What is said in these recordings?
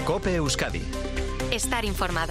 COPE Euskadi. Estar informado.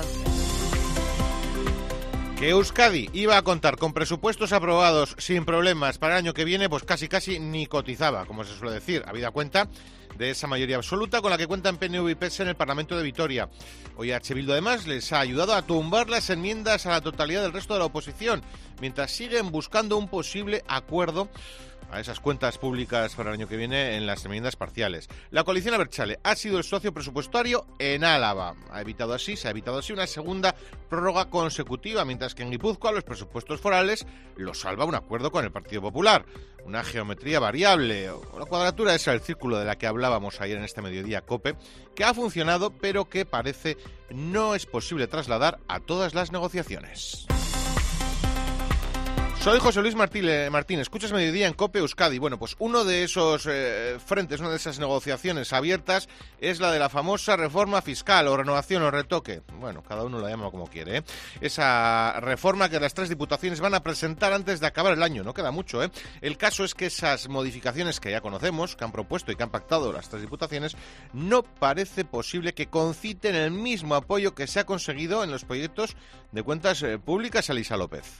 Que Euskadi iba a contar con presupuestos aprobados sin problemas para el año que viene, pues casi ni cotizaba, como se suele decir, habida cuenta de esa mayoría absoluta con la que cuentan PNV y PSE en el Parlamento de Vitoria. Hoy H. Bildu además les ha ayudado a tumbar las enmiendas a la totalidad del resto de la oposición, mientras siguen buscando un posible acuerdo a esas cuentas públicas para el año que viene en las enmiendas parciales. La coalición Abertzale ha sido el socio presupuestario en Álava. Se ha evitado así una segunda prórroga consecutiva, mientras que en Guipúzcoa los presupuestos forales los salva un acuerdo con el Partido Popular. Una geometría variable, o la cuadratura esa del círculo de la que hablábamos ayer en este mediodía COPE, que ha funcionado pero que parece no es posible trasladar a todas las negociaciones. Soy José Luis Martín, escuchas Mediodía en COPE Euskadi. Bueno, pues uno de esos frentes, una de esas negociaciones abiertas es la de la famosa reforma fiscal o renovación o retoque. Bueno, cada uno lo llama como quiere, ¿eh? Esa reforma que las tres diputaciones van a presentar antes de acabar el año, no queda mucho, ¿eh? El caso es que esas modificaciones que ya conocemos, que han propuesto y que han pactado las tres diputaciones, no parece posible que conciten el mismo apoyo que se ha conseguido en los proyectos de cuentas públicas. Elisa López.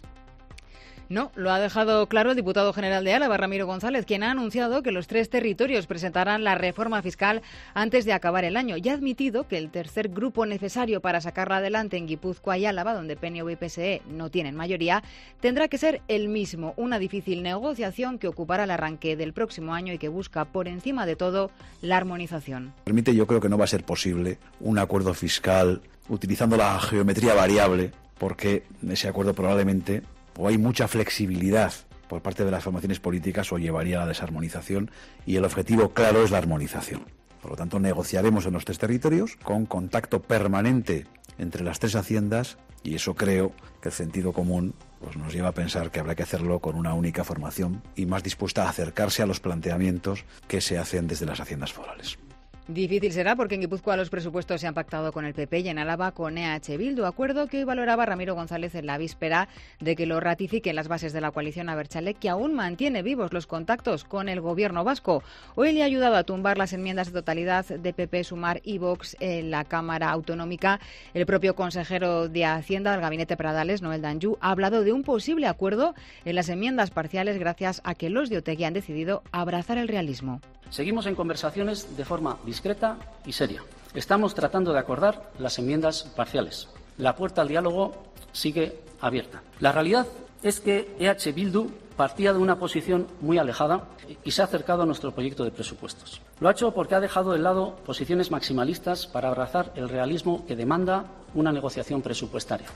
No, lo ha dejado claro el diputado general de Álava, Ramiro González, quien ha anunciado que los tres territorios presentarán la reforma fiscal antes de acabar el año y ha admitido que el tercer grupo necesario para sacarla adelante en Guipúzcoa y Álava, donde PNV y PSE no tienen mayoría, tendrá que ser el mismo, una difícil negociación que ocupará el arranque del próximo año y que busca, por encima de todo, la armonización. Yo creo que no va a ser posible un acuerdo fiscal utilizando la geometría variable, porque ese acuerdo probablemente o hay mucha flexibilidad por parte de las formaciones políticas o llevaría a la desarmonización y el objetivo claro es la armonización. Por lo tanto, negociaremos en los tres territorios con contacto permanente entre las tres haciendas y eso creo que el sentido común pues nos lleva a pensar que habrá que hacerlo con una única formación y más dispuesta a acercarse a los planteamientos que se hacen desde las haciendas forales. Difícil será porque en Guipúzcoa los presupuestos se han pactado con el PP y en Álava con EH Bildu, acuerdo que hoy valoraba Ramiro González en la víspera de que lo ratifiquen las bases de la coalición Abertzale, que aún mantiene vivos los contactos con el gobierno vasco. Hoy le ha ayudado a tumbar las enmiendas de totalidad de PP, Sumar y Vox en la Cámara Autonómica. El propio consejero de Hacienda del Gabinete Pradales, Noel Danjou, ha hablado de un posible acuerdo en las enmiendas parciales gracias a que los de Otegi han decidido abrazar el realismo. Seguimos en conversaciones de forma discreta y seria. Estamos tratando de acordar las enmiendas parciales. La puerta al diálogo sigue abierta. La realidad es que EH Bildu partía de una posición muy alejada y se ha acercado a nuestro proyecto de presupuestos. Lo ha hecho porque ha dejado de lado posiciones maximalistas para abrazar el realismo que demanda una negociación presupuestaria.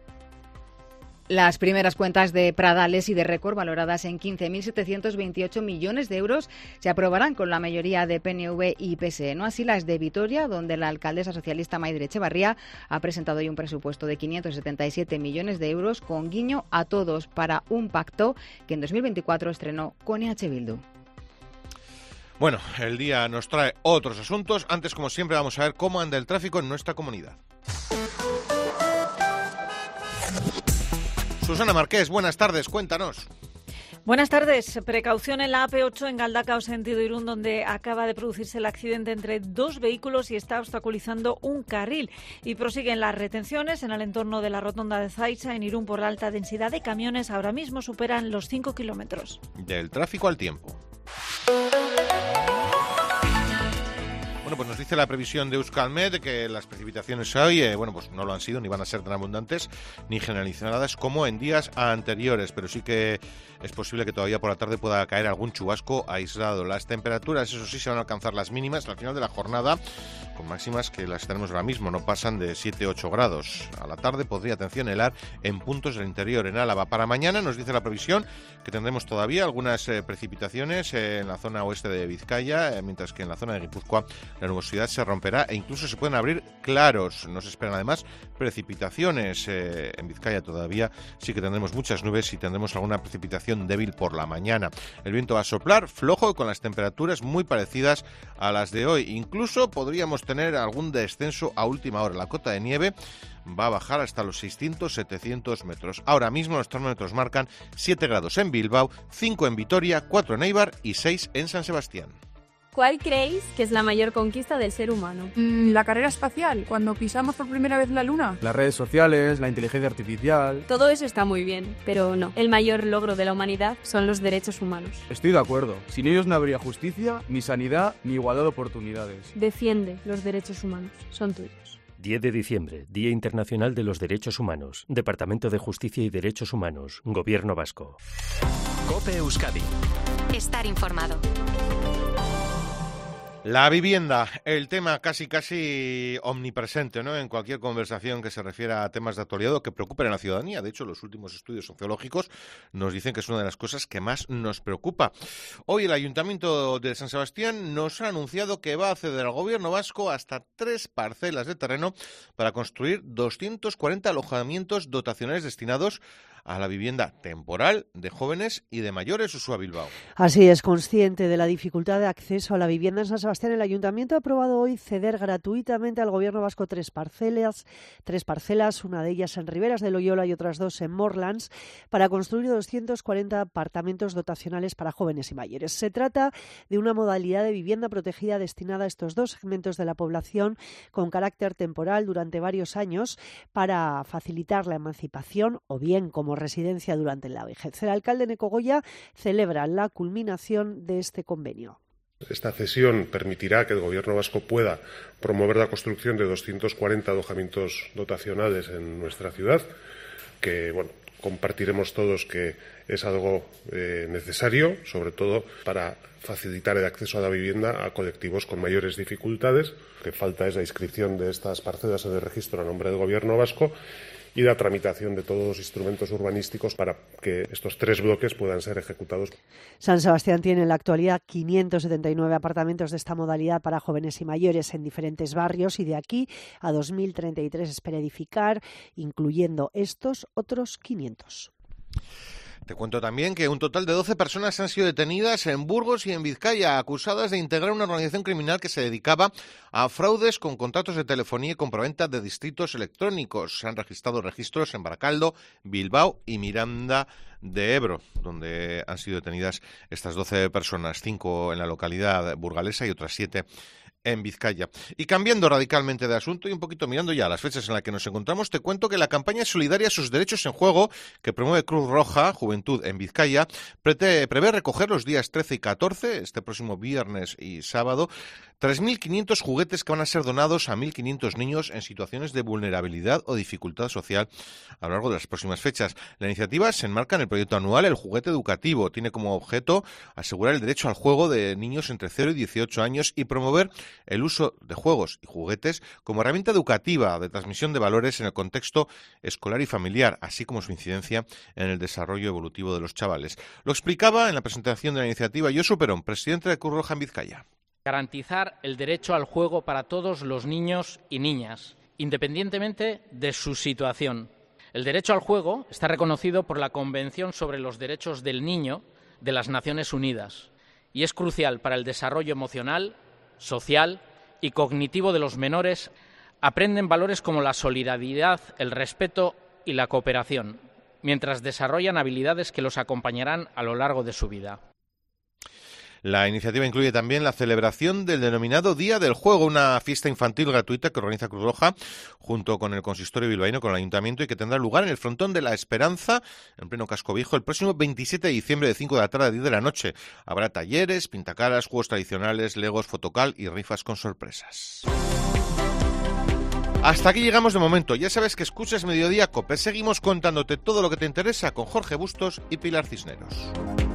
Las primeras cuentas de Pradales y de Récord, valoradas en 15.728 millones de euros, se aprobarán con la mayoría de PNV y PSE. No así las de Vitoria, donde la alcaldesa socialista Maider Etxebarria ha presentado hoy un presupuesto de 577 millones de euros con guiño a todos para un pacto que en 2024 estrenó con EH Bildu. Bueno, el día nos trae otros asuntos. Antes, como siempre, vamos a ver cómo anda el tráfico en nuestra comunidad. Susana Marqués, buenas tardes, cuéntanos. Buenas tardes. Precaución en la AP8 en Galdakao, sentido Irún, donde acaba de producirse el accidente entre dos vehículos y está obstaculizando un carril. Y prosiguen las retenciones en el entorno de la rotonda de Zaiza, en Irún, por la alta densidad de camiones. Ahora mismo superan los 5 kilómetros. Del tráfico al tiempo. Bueno, pues nos dice la previsión de Euskalmet que las precipitaciones hoy, pues no lo han sido, ni van a ser tan abundantes, ni generalizadas como en días anteriores, pero sí que es posible que todavía por la tarde pueda caer algún chubasco aislado. Las temperaturas, eso sí, se van a alcanzar las mínimas al final de la jornada, con máximas que las tenemos ahora mismo, no pasan de 7-8 grados. A la tarde podría, atención, helar en puntos del interior. En Álava, para mañana nos dice la previsión que tendremos todavía algunas precipitaciones en la zona oeste de Vizcaya, mientras que en la zona de Guipúzcoa la nubosidad se romperá e incluso se pueden abrir claros. Nos esperan además precipitaciones. En Vizcaya todavía sí que tendremos muchas nubes y tendremos alguna precipitación débil por la mañana. El viento va a soplar flojo con las temperaturas muy parecidas a las de hoy. Incluso podríamos tener algún descenso a última hora. La cota de nieve va a bajar hasta los 600-700 metros. Ahora mismo los termómetros marcan 7 grados en Bilbao, 5 en Vitoria, 4 en Eibar y 6 en San Sebastián. ¿Cuál creéis que es la mayor conquista del ser humano? La carrera espacial, cuando pisamos por primera vez la Luna. Las redes sociales, la inteligencia artificial... Todo eso está muy bien, pero no. El mayor logro de la humanidad son los derechos humanos. Estoy de acuerdo. Sin ellos no habría justicia, ni sanidad, ni igualdad de oportunidades. Defiende los derechos humanos. Son tuyos. 10 de diciembre, Día Internacional de los Derechos Humanos. Departamento de Justicia y Derechos Humanos. Gobierno vasco. COPE Euskadi. Estar informado. La vivienda, el tema casi omnipresente, ¿no? En cualquier conversación que se refiera a temas de actualidad o que preocupen a la ciudadanía. De hecho, los últimos estudios sociológicos nos dicen que es una de las cosas que más nos preocupa. Hoy el Ayuntamiento de San Sebastián nos ha anunciado que va a ceder al Gobierno vasco hasta 3 parcelas de terreno para construir 240 alojamientos dotacionales destinados a la vivienda temporal de jóvenes y de mayores. Ursúa Bilbao. Así es, consciente de la dificultad de acceso a la vivienda en San Sebastián, el Ayuntamiento ha aprobado hoy ceder gratuitamente al Gobierno vasco 3 parcelas, una de ellas en Riberas de Loyola y otras 2 en Morlands, para construir 240 apartamentos dotacionales para jóvenes y mayores. Se trata de una modalidad de vivienda protegida destinada a estos 2 segmentos de la población con carácter temporal durante varios años para facilitar la emancipación o bien como residencia durante la vejez. El alcalde Neco Goya celebra la culminación de este convenio. Esta cesión permitirá que el Gobierno vasco pueda promover la construcción de 240 alojamientos dotacionales en nuestra ciudad, que compartiremos todos que es algo necesario, sobre todo para facilitar el acceso a la vivienda a colectivos con mayores dificultades. Lo que falta es la inscripción de estas parcelas en el registro a nombre del Gobierno vasco y la tramitación de todos los instrumentos urbanísticos para que estos 3 bloques puedan ser ejecutados. San Sebastián tiene en la actualidad 579 apartamentos de esta modalidad para jóvenes y mayores en diferentes barrios, y de aquí a 2033 espera edificar, incluyendo estos, otros 500. Te cuento también que un total de 12 personas han sido detenidas en Burgos y en Vizcaya, acusadas de integrar una organización criminal que se dedicaba a fraudes con contratos de telefonía y compraventa de distritos electrónicos. Se han registrado registros en Baracaldo, Bilbao y Miranda de Ebro, donde han sido detenidas estas 12 personas, 5 en la localidad burgalesa y otras 7 en Vizcaya. Y cambiando radicalmente de asunto y un poquito mirando ya las fechas en las que nos encontramos, te cuento que la campaña solidaria Sus Derechos en Juego, que promueve Cruz Roja Juventud en Vizcaya, prevé recoger los días 13 y 14, este próximo viernes y sábado, 3.500 juguetes que van a ser donados a 1.500 niños en situaciones de vulnerabilidad o dificultad social a lo largo de las próximas fechas. La iniciativa se enmarca en el proyecto anual El Juguete Educativo. Tiene como objeto asegurar el derecho al juego de niños entre 0 y 18 años y promover el uso de juegos y juguetes como herramienta educativa de transmisión de valores en el contexto escolar y familiar, así como su incidencia en el desarrollo evolutivo de los chavales. Lo explicaba en la presentación de la iniciativa Josu Perón, presidente de Cruz Roja en Vizcaya. Garantizar el derecho al juego para todos los niños y niñas, independientemente de su situación. El derecho al juego está reconocido por la Convención sobre los Derechos del Niño de las Naciones Unidas y es crucial para el desarrollo emocional, social y cognitivo de los menores. Aprenden valores como la solidaridad, el respeto y la cooperación, mientras desarrollan habilidades que los acompañarán a lo largo de su vida. La iniciativa incluye también la celebración del denominado Día del Juego, una fiesta infantil gratuita que organiza Cruz Roja junto con el Consistorio bilbaíno, con el Ayuntamiento, y que tendrá lugar en el Frontón de la Esperanza, en pleno Casco Viejo, el próximo 27 de diciembre de 5 de la tarde a 10 de la noche. Habrá talleres, pintacaras, juegos tradicionales, legos, fotocal y rifas con sorpresas. Hasta aquí llegamos de momento. Ya sabes que escuchas Mediodía COPE. Seguimos contándote todo lo que te interesa con Jorge Bustos y Pilar Cisneros.